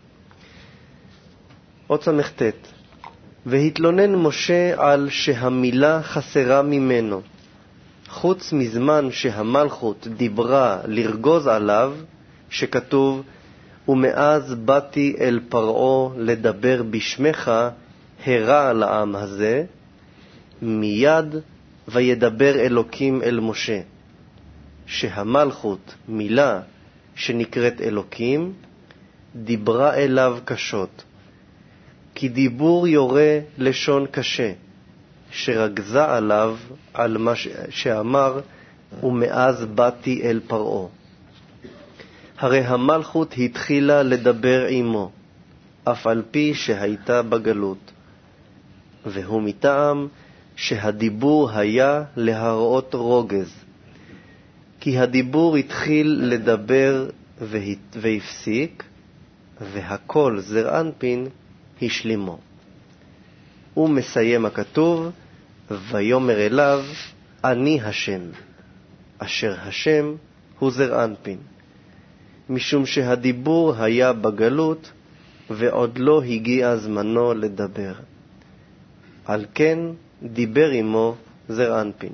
עוד סמכתת. והתלונן משה על שהמילה חסרה ממנו. חוץ מזמן שהמלכות דיברה לרגוז עליו, שכתוב, ומאז באתי אל פרעה לדבר בשמך, הרע על העם הזה, מיד וידבר אלוקים אל משה. שהמלכות, מילה שנקראת אלוקים, דיברה אליו קשות. כי דיבור יורה לשון קשה, שרגזה עליו על מה שאמר, ומאז באתי אל פרעה. הרי המלכות התחילה לדבר עמו, אף על פי שהייתה בגלות. והוא מטעם שהדיבור היה להראות רוגז. כי הדיבור התחיל לדבר והפסיק, והכל זר אנפין השלימו. הוא מסיים הכתוב, ויאמר אליו, אני השם, אשר השם הוא זר אנפין. משום שהדיבור היה בגלות, ועוד לא הגיע זמנו לדבר. על כן דיבר עמו זר אנפין.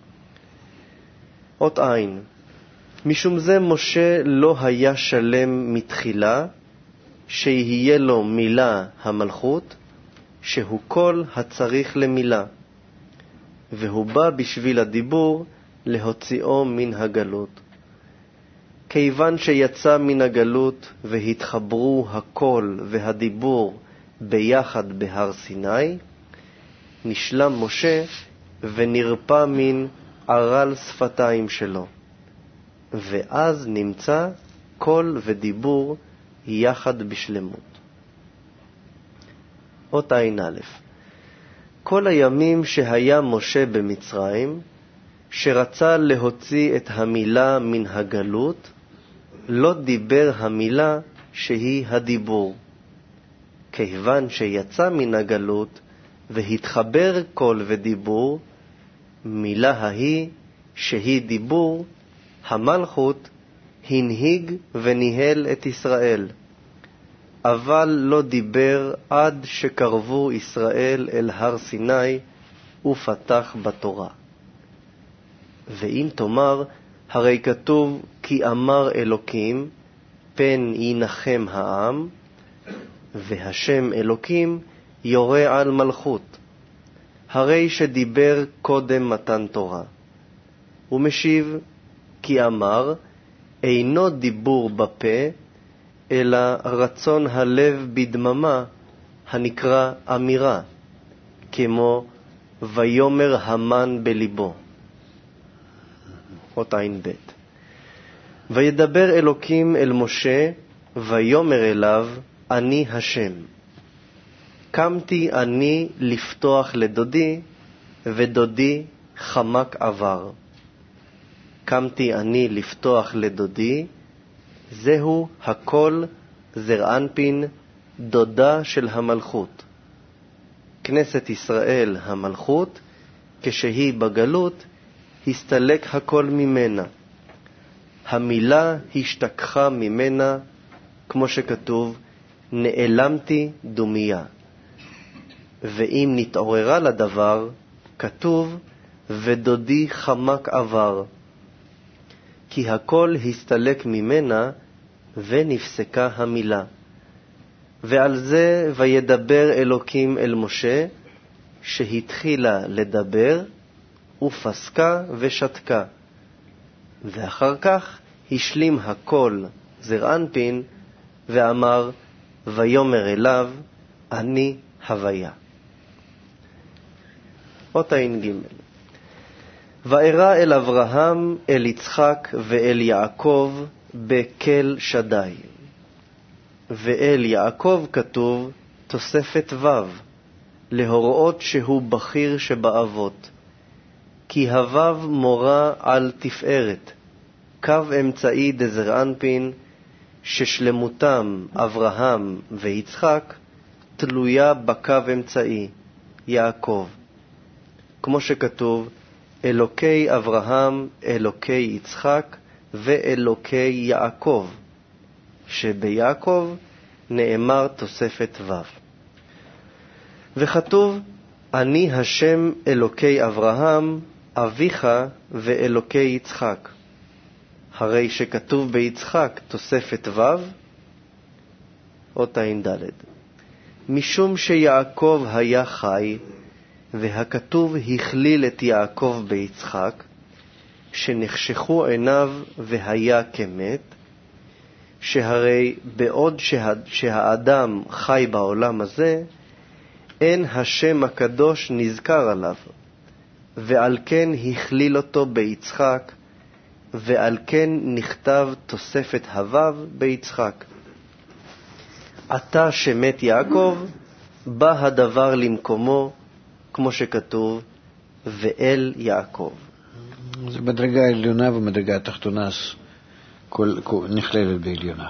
אות עין. משום זה משה לא היה שלם מתחילה, שיהיה לו מילה המלכות, שהוא כל הצריך למילה. והוא בא בשביל הדיבור להוציאו מן הגלות. כיוון שיצא מן הגלות והתחברו הקול והדיבור ביחד בהר סיני, נשלם משה ונרפא מן ערל שפתיים שלו. ואז נמצא קול ודיבור יחד בשלמות. אות עין א'. כל הימים שהיה משה במצרים, שרצה להוציא את המילה מן הגלות, לא דיבר המילה שהיא הדיבור. כיוון שיצא מן הגלות והתחבר קול ודיבור, מילה ההיא שהיא דיבור, המלכות הנהיג וניהל את ישראל. אבל לא דיבר עד שקרבו ישראל אל הר סיני ופתח בתורה. ואם תאמר, הרי כתוב כי אמר אלוקים, פן ינחם העם, והשם אלוקים יורה על מלכות. הרי שדיבר קודם מתן תורה. הוא משיב, כי אמר, אינו דיבור בפה, אלא רצון הלב בדממה, הנקרא אמירה, כמו ויומר המן בליבו. אות עין ב'. וידבר אלוקים אל משה, ויומר אליו, אני השם. קמתי אני לפתוח לדודי, ודודי חמק עבר. קמתי אני לפתוח לדודי, זהו הקול זר אנפין, דודה של המלכות. כנסת ישראל המלכות, כשהיא בגלות, הסתלק הקול ממנה. המילה השתכחה ממנה, כמו שכתוב, נעלמתי דומיה. ואם נתעוררה לדבר, כתוב, ודודי חמק עבר. כי הקול הסתלק ממנה, ונפסקה המילה. ועל זה וידבר אלוקים אל משה, שהתחילה לדבר, ופסקה ושתקה. ואחר כך השלים הכל זר אנפין ואמר, ויאמר אליו, אני הוויה. אות עין ג' וארא אל אברהם, אל יצחק ואל יעקב בקל שדי. ואל יעקב כתוב תוספת ו' להוראות שהוא בכיר שבאבות. כי הוו מורה על תפארת, קו אמצעי דזר אנפין, ששלמותם אברהם ויצחק תלויה בקו אמצעי, יעקב. כמו שכתוב, אלוקי אברהם, אלוקי יצחק ואלוקי יעקב, שביעקב נאמר תוספת ו'. וכתוב, אני השם אלוקי אברהם, אביך ואלוקי יצחק. הרי שכתוב ביצחק תוספת ו', אות עין ד'. משום שיעקב היה חי, והכתוב הכליל את יעקב ביצחק, שנחשכו עיניו והיה כמת, שהרי בעוד שה, שהאדם חי בעולם הזה, אין השם הקדוש נזכר עליו, ועל כן הכליל אותו ביצחק, ועל כן נכתב תוספת הוו ביצחק. עתה שמת יעקב, בא הדבר למקומו, כמו שכתוב, ואל יעקב. זה מדרגה עליונה ומדרגה תחתונה כל, כל, נכללת בעליונה.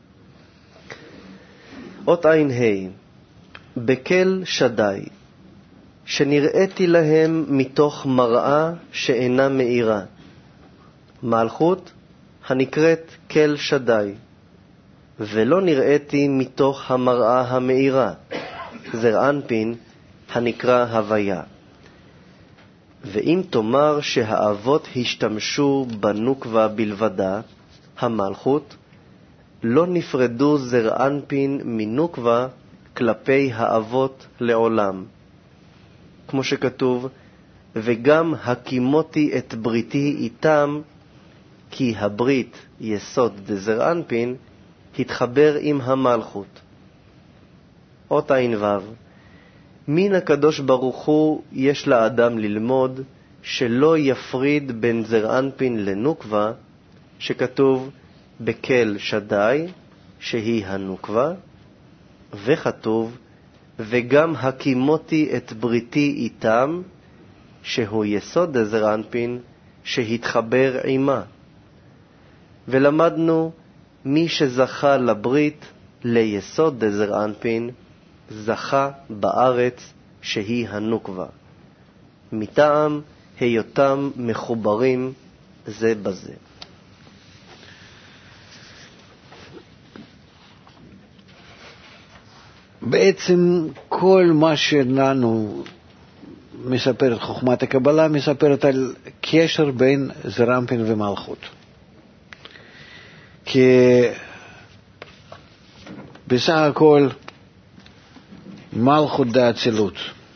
אות עין ה' בקל שדי, שנראיתי להם מתוך מראה שאינה מאירה. מלכות הנקראת קל שדי, ולא נראיתי מתוך המראה המאירה, זר אנפין הנקרא הוויה. ואם תאמר שהאבות השתמשו בנוקבה בלבדה, המלכות, לא נפרדו זר אנפין מנוקבה כלפי האבות לעולם. כמו שכתוב, וגם הקימותי את בריתי איתם, כי הברית יסוד דזר אנפין התחבר עם המלכות. אות עין ו' מן הקדוש ברוך הוא יש לאדם ללמוד שלא יפריד בין זר אנפין לנוקבה, שכתוב בקל שדי, שהיא הנוקבה, וכתוב וגם הקימותי את בריתי איתם, שהוא יסוד דזר אנפין שהתחבר עימה. ולמדנו מי שזכה לברית ליסוד דזר אנפין זכה בארץ שהיא הנוקבה, מטעם היותם מחוברים זה בזה. בעצם כל מה שלנו מספרת חוכמת הקבלה מספרת על קשר בין זר אנפין ומלכות. כי בסך הכל מלכות דאצילות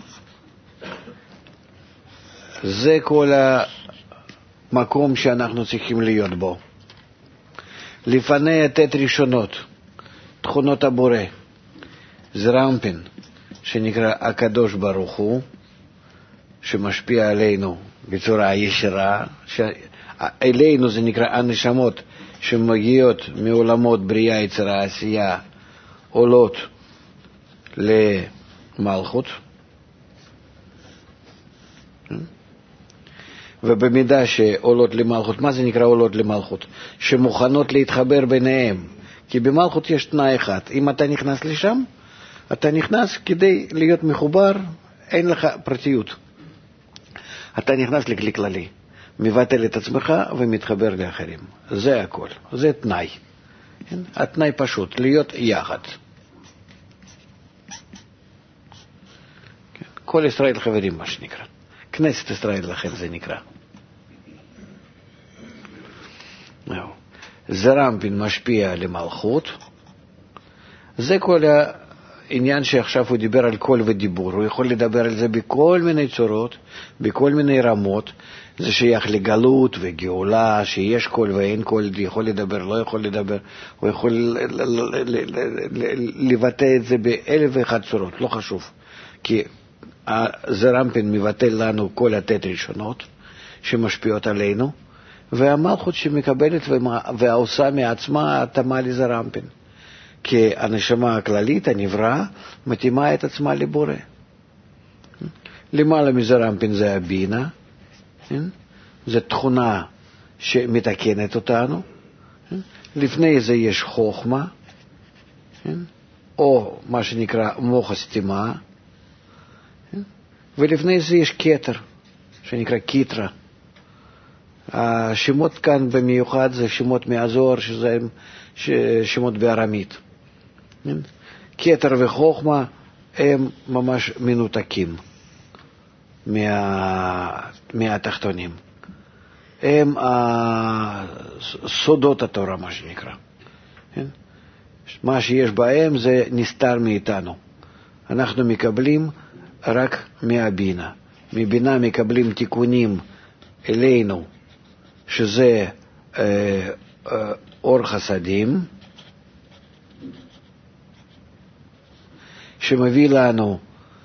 זה כל המקום שאנחנו צריכים להיות בו. לפני לתת ראשונות תכונות הבורא, זר אנפין שנקרא הקדוש ברוך הוא, שמשפיע עלינו בצורה ישירה, אלינו זה נקרא הנשמות שמגיעות מעולמות בריאה, יצירה, עשייה, עולות למלכות, ובמידה שעולות למלכות, מה זה נקרא עולות למלכות? שמוכנות להתחבר ביניהם, כי במלכות יש תנאי אחד, אם אתה נכנס לשם, אתה נכנס כדי להיות מחובר, אין לך פרטיות, אתה נכנס לכלי כללי, מבטל את עצמך ומתחבר לאחרים. זה הכל, זה תנאי. התנאי פשוט, להיות יחד. כל ישראל חברים, מה שנקרא. כנסת ישראל לכן זה נקרא. זר אנפין משפיע למלכות. זה כל העניין שעכשיו הוא דיבר על קול ודיבור, הוא יכול לדבר על זה בכל מיני צורות, בכל מיני רמות, זה שייך לגלות וגאולה, שיש קול ואין קול, יכול לדבר, לא יכול לדבר, הוא יכול לבטא את זה באלף ואחת צורות, לא חשוב, כי זרמפין מבטא לנו כל התת ראשונות שמשפיעות עלינו, והמלכות שמקבלת ועושה מעצמה התאמה לזרמפין. כי הנשמה הכללית, הנברא, מתאימה את עצמה לבורא. למעלה מזרמפין זה הבינה, זו תכונה שמתקנת אותנו. לפני זה יש חוכמה, או מה שנקרא מוח הסתימה, ולפני זה יש כתר, שנקרא קיטרה. השמות כאן במיוחד זה שמות מהזוהר, שזה שמות בארמית. כתר וחוכמה הם ממש מנותקים מה, מהתחתונים. הם סודות התורה, מה שנקרא. מה שיש בהם זה נסתר מאיתנו. אנחנו מקבלים רק מהבינה. מבינה מקבלים תיקונים אלינו, שזה אה, אה, אור חסדים, שמביא לנו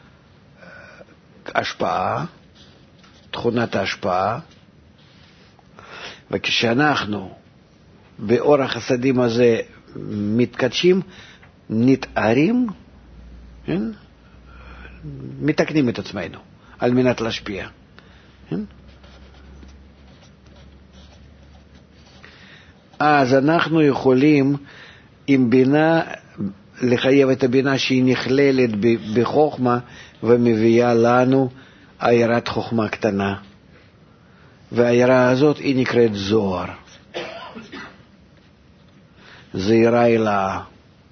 השפעה, תכונת ההשפעה, וכשאנחנו באור החסדים הזה מתקדשים, נתארים, כן? מתקנים את עצמנו על מנת להשפיע. כן? אז אנחנו יכולים עם בינה לחייב את הבינה שהיא נכללת בחוכמה ומביאה לנו עיירת חוכמה קטנה, והעיירה הזאת היא נקראת זוהר, זעירה אלה.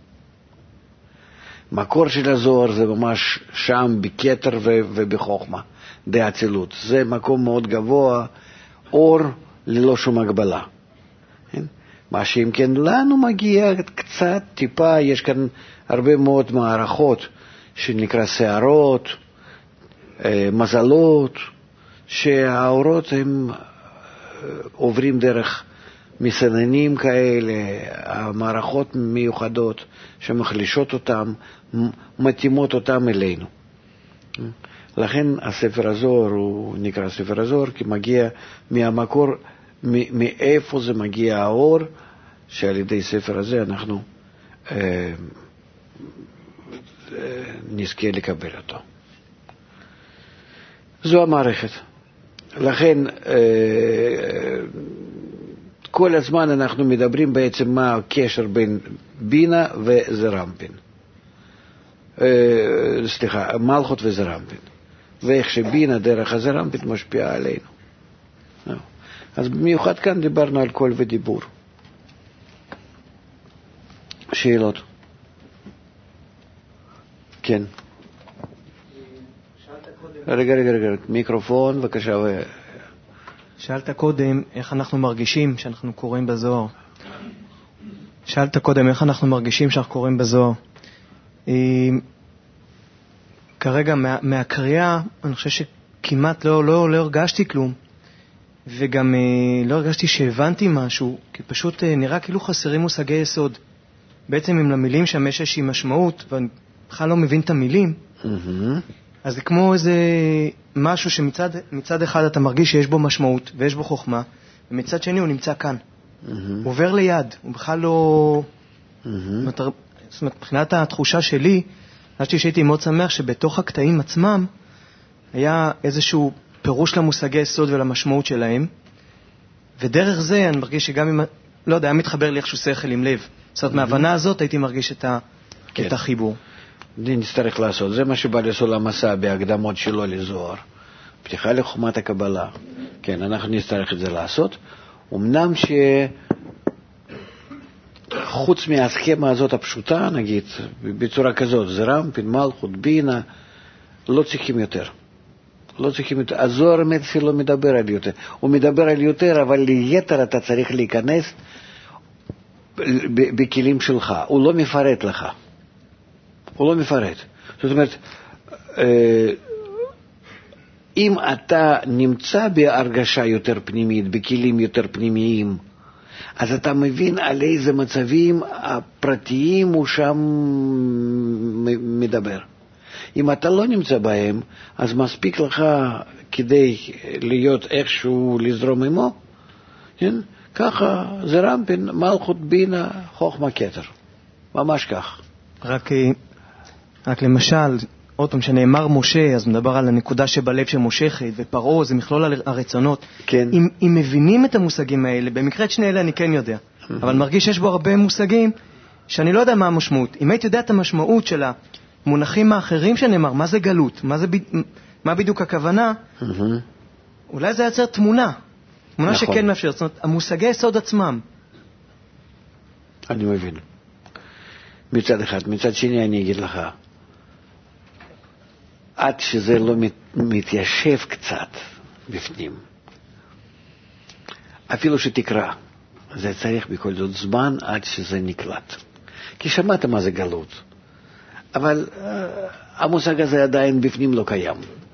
מקור של הזוהר זה ממש שם בכתר ובחוכמה, באצילות. זה מקום מאוד גבוה, אור ללא שום הגבלה. מה שאם כן לנו מגיע קצת, טיפה, יש כאן הרבה מאוד מערכות שנקרא שערות, מזלות, שהאורות הם עוברים דרך מסננים כאלה, המערכות מיוחדות שמחלישות אותם, מתאימות אותם אלינו. לכן הספר הזוהר הוא נקרא ספר הזוהר, כי מגיע מהמקור, מאיפה זה מגיע האור, שעל ידי ספר הזה אנחנו אה, אה, נזכה לקבל אותו. זו המערכת. לכן אה, כל הזמן אנחנו מדברים בעצם מה הקשר בין בינה וזרמפין. אה, סליחה, מלכות וזרמפין. ואיך שבינה דרך הזרמפין משפיעה עלינו. אז במיוחד כאן דיברנו על קול ודיבור. שאלות? כן. רגע, רגע, רגע, מיקרופון, בבקשה. שאלת קודם איך אנחנו מרגישים שאנחנו קוראים בזוהר. שאלת קודם איך אנחנו מרגישים שאנחנו קוראים בזוהר. כרגע מה, מהקריאה, אני חושב שכמעט לא, לא, לא הרגשתי כלום. וגם לא הרגשתי שהבנתי משהו, כי פשוט נראה כאילו חסרים מושגי יסוד. בעצם אם למילים שם יש איזושהי משמעות, ואני בכלל לא מבין את המילים, mm-hmm. אז זה כמו איזה משהו שמצד מצד אחד אתה מרגיש שיש בו משמעות, ויש בו חוכמה, ומצד שני הוא נמצא כאן. Mm-hmm. הוא עובר ליד, הוא בכלל לא... Mm-hmm. זאת אומרת, מבחינת התחושה שלי, חשבתי שהייתי מאוד שמח שבתוך הקטעים עצמם, היה איזשהו פירוש למושגי יסוד ולמשמעות שלהם, ודרך זה אני מרגיש שגם אם, לא יודע, היה מתחבר לי איכשהו שכל עם לב. זאת אומרת, מההבנה הזאת הייתי מרגיש את, ה, כן. את החיבור. זה נצטרך לעשות. זה מה שבא לסול המסע בהקדמות שלו לזוהר. פתיחה לחוכמת הקבלה. כן, אנחנו נצטרך את זה לעשות. אמנם שחוץ מהסכמה הזאת הפשוטה, נגיד, בצורה כזאת, זרמפין, מלכות, בינה, לא צריכים יותר. לא צריכים יותר. הזוהר אפילו לא מדבר על יותר. הוא מדבר על יותר, אבל ליתר אתה צריך להיכנס בכלים שלך. הוא לא מפרט לך. הוא לא מפרט. זאת אומרת, אם אתה נמצא בהרגשה יותר פנימית, בכלים יותר פנימיים, אז אתה מבין על איזה מצבים הפרטיים הוא שם מדבר. אם אתה לא נמצא בהם, אז מספיק לך כדי להיות איכשהו לזרום עמו, כן? ככה זה רמפין, מלכות בינה, חוכמה כתר. ממש כך. רק, רק למשל, עוד פעם שנאמר משה, אז מדבר על הנקודה שבלב שמושכת, ופרעה זה מכלול הרצונות. כן. אם, אם מבינים את המושגים האלה, במקרה את שני אלה אני כן יודע, אבל מרגיש שיש בו הרבה מושגים שאני לא יודע מה המשמעות. אם הייתי יודע את המשמעות של המונחים האחרים שנאמר, מה זה גלות, מה, זה, מה בדיוק הכוונה, אולי זה יצר תמונה. תמונה נכון. שכן מאפשר. זאת אומרת, המושגי יסוד עצמם. אני מבין. מצד אחד. מצד שני אני אגיד לך, עד שזה לא מת, מתיישב קצת בפנים, אפילו שתקרא, זה צריך בכל זאת זמן עד שזה נקלט. כי שמעת מה זה גלות, אבל uh, המושג הזה עדיין בפנים לא קיים.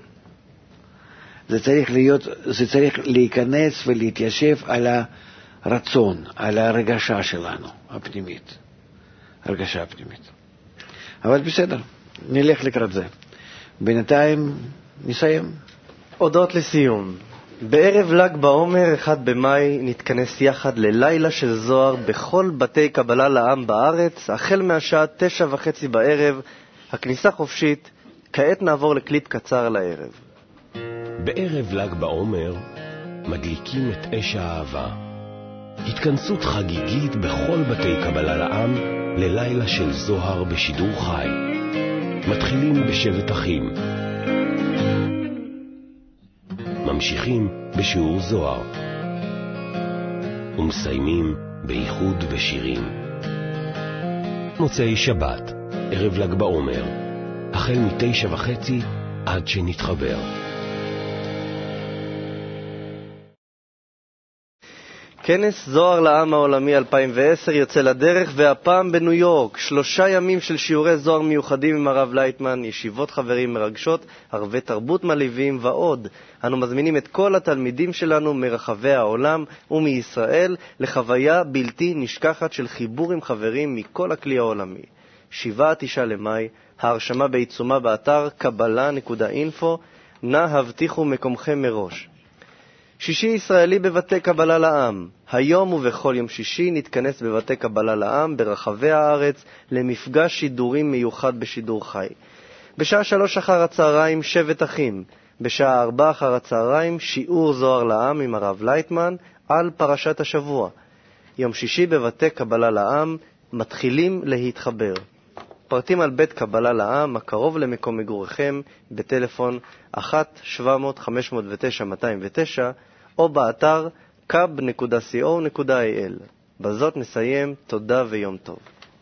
זה צריך להיות, זה צריך להיכנס ולהתיישב על הרצון, על הרגשה שלנו, הפנימית. הרגשה הפנימית. אבל בסדר, נלך לקראת זה. בינתיים נסיים. הודות לסיום. בערב ל"ג בעומר, אחד במאי, נתכנס יחד ללילה של זוהר בכל בתי קבלה לעם בארץ, החל מהשעה תשע וחצי בערב, הכניסה חופשית. כעת נעבור לקליפ קצר לערב. בערב ל"ג בעומר מדליקים את אש האהבה. התכנסות חגיגית בכל בתי קבלה לעם ללילה של זוהר בשידור חי. מתחילים בשבט אחים, ממשיכים בשיעור זוהר, ומסיימים בייחוד ושירים. מוצאי שבת, ערב ל"ג בעומר, החל מתשע וחצי עד שנתחבר. כנס זוהר לעם העולמי אלפיים ועשר יוצא לדרך, והפעם בניו יורק. שלושה ימים של שיעורי זוהר מיוחדים עם הרב לייטמן, ישיבות חברים מרגשות, ערבי תרבות מלהיבים ועוד. אנו מזמינים את כל התלמידים שלנו מרחבי העולם ומישראל לחוויה בלתי נשכחת של חיבור עם חברים מכל הכלי העולמי. שבעה תשעה למאי, ההרשמה בעיצומה באתר קבלה נקודה אינפו. נא הבטיחו מקומכם מראש. שישי ישראלי בבתי קבלה לעם. היום ובכל יום שישי נתכנס בבתי קבלה לעם ברחבי הארץ למפגש שידורים מיוחד בשידור חי. בשעה שלוש אחר הצהריים שבט אחים. בשעה ארבע אחר הצהריים שיעור זוהר לעם עם הרב לייטמן על פרשת השבוע. יום שישי בבתי קבלה לעם מתחילים להתחבר. פרטים על בית קבלה לעם הקרוב למקום מגוריכם בטלפון אחת שבע מאות חמש מאות ותשע מאתיים ותשע או באתר קאב נקודה סי או נקודה איי אל. בזאת נסיים. תודה ויום טוב.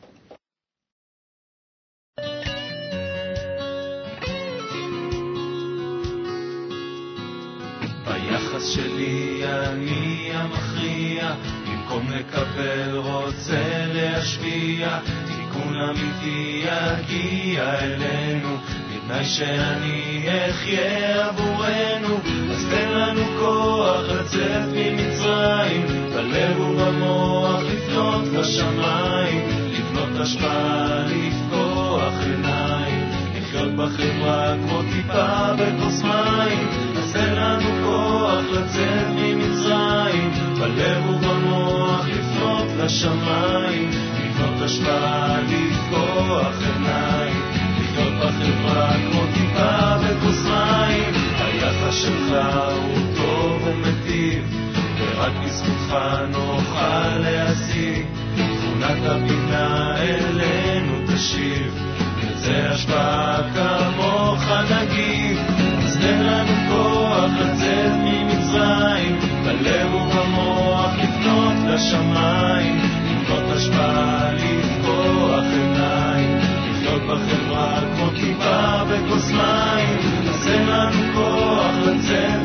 ביחס שלי אני המכריע, במקום לקבל רוצה להשפיע. תיקון אמיתי יגיע אלינו, בתנאי שאני אחיה עבורנו. אז תן לנו כוח לצאת ממצרים, בלב ובמוח לפנות לשמיים, לבנות השפעה, לפקוח עיניים, לחיות בחברה כמו טיפה בכוס מים. אז תן לנו כוח לצאת ממצרים, בלב ובמוח לפנות לשמיים, לבנות השפעה, לפקוח עיניים, לחיות בחברה כמו טיפה בכוס מים. היחס שלך הוא טוב ומטיב, ורק בזכותך נוכל להשיג. תכונת הבינה אלינו תשיב, נרצה השפעה כמוך נגיב. אז תן לנו כוח לצאת ממצרים, בלב ובמוח לפנות לשמיים, לבנות השפעה, לפקוח עיניים, לחיות בחברה כמו טיפה בכוס מים. אז תן לנו כוח לצאת